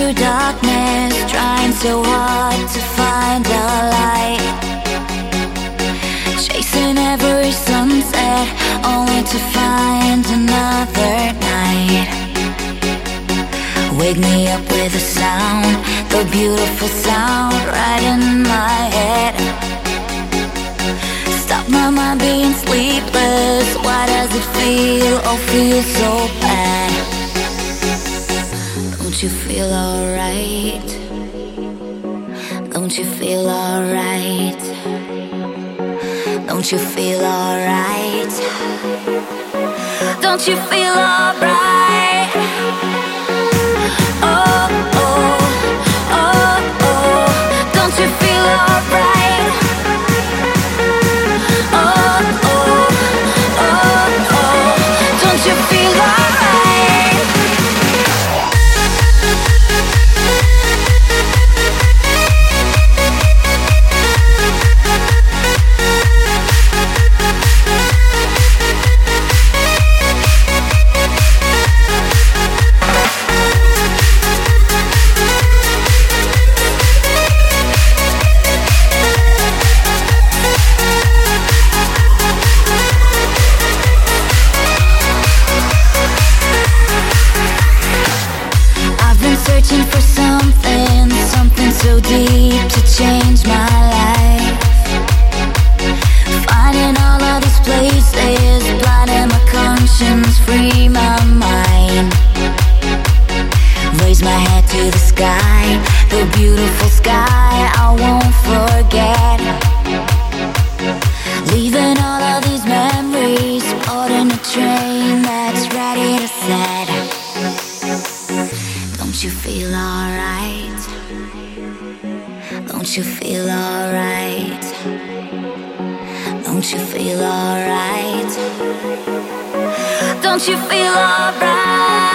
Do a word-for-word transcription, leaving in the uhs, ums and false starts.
through darkness, trying so hard to find a light. Chasing every sunset, only to find another night. Wake me up with a sound, the beautiful sound right in my head. Stop my mind being sleepless. Why does it feel, oh feel so bad? Don't you feel alright? Don't you feel alright? Don't you feel alright? Don't you feel alright? Oh, oh, oh, oh. Don't you feel alright? Oh, oh, oh, oh. Don't you feel alright? Searching for something, something so deep to change my life. Finding all of these places, blinding my conscience, free my mind. Raise my head to the sky, the beautiful sky I won't forget. Leaving all of these memories, boarding a train that's ready to set. Don't you feel alright? Don't you feel alright? Don't you feel alright? Don't you feel alright?